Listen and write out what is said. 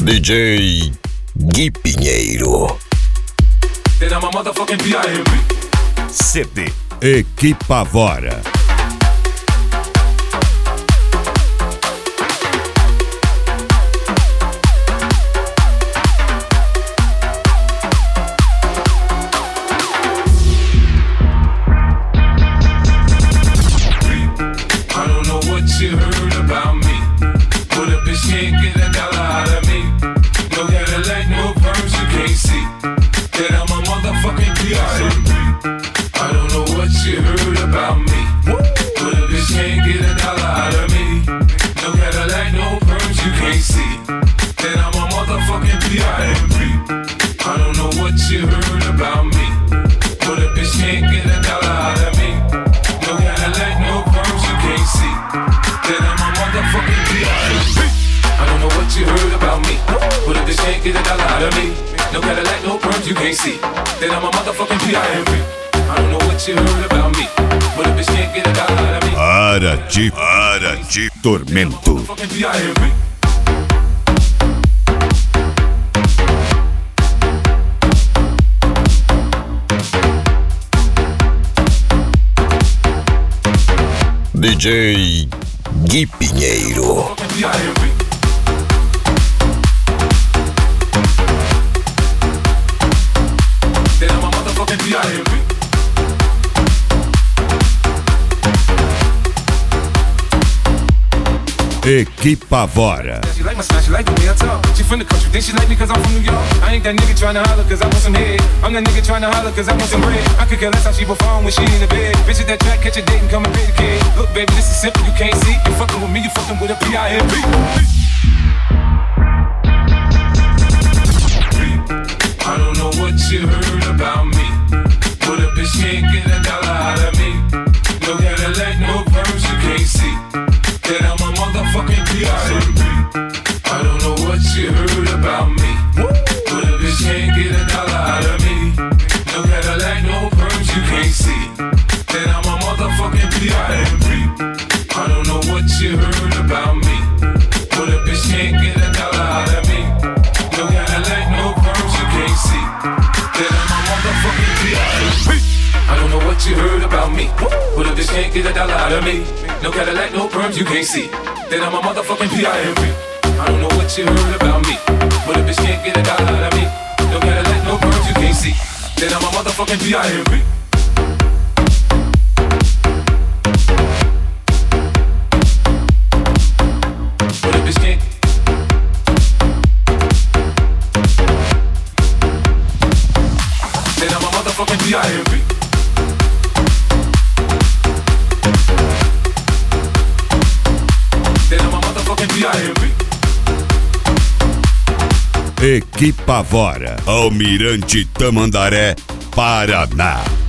DJ Gui Pinheiro. CD Equipavora. You heard about me, but a bitch can't get a dollar out of me. No Cadillac, no perms, you can't see that I'm a motherfucking P.I.M.P. I don't know what you heard about me, but a bitch can't get a dollar out of me. No Cadillac, no perms, you can't see that I'm a motherfucking P.I.M.P. I don't know what you heard about me, but a bitch can't get a dollar out of me. No Cadillac, no perms, you can't see that I'm a motherfucking P.I.M.P. I don't know what you heard about me, but if this can't get a dollar out of me, no Cadillac, no perms, you can't see that I'm a motherfucking P.I.M.P. I don't know what you heard about me, but if this can't get a dollar out of me, Para de tormento. DJ Gui Pinheiro. Equipavora. She like my smile, she like the way I talk. She from the country, think she like me cause I'm from New York. I ain't that nigga tryna holler cause I want some head. I'm that nigga tryna holler cause I want some bread. I could care less how she perform when she in the bed. Bitch at that track, catch a date and come and pay the kid. Look baby, this is simple, you can't see. You fucking with me, you fucking with a P.I.M.P. I don't know what you heard about me, but a bitch can't get a dollar out of me. No Cadillac, no perms, you can't see that I'm a motherfucking P.I.M.P. I don't know what you heard about me, but a bitch can't get a dollar out of me. No Cadillac, no perms, you can't see that I'm a motherfucking P.I.M.P. I don't know what you heard about me, but a bitch can't get a dollar out of me. No Cadillac, no perms, you can't see that I'm a motherfucking P.I.M.P. I don't know what you heard about me, but a bitch can't get a dollar out of me. No Cadillac, no perms, you can't see that I'm a motherfucking P.I.M.P. I don't know what you heard about me, but a bitch can't get a dollar out of me. No Cadillac, no perms, you can't see that I'm a motherfucking P.I.M.P. But a bitch can't. That I'm a motherfucking P.I.M.P. Equipavora, Almirante Tamandaré, Paraná.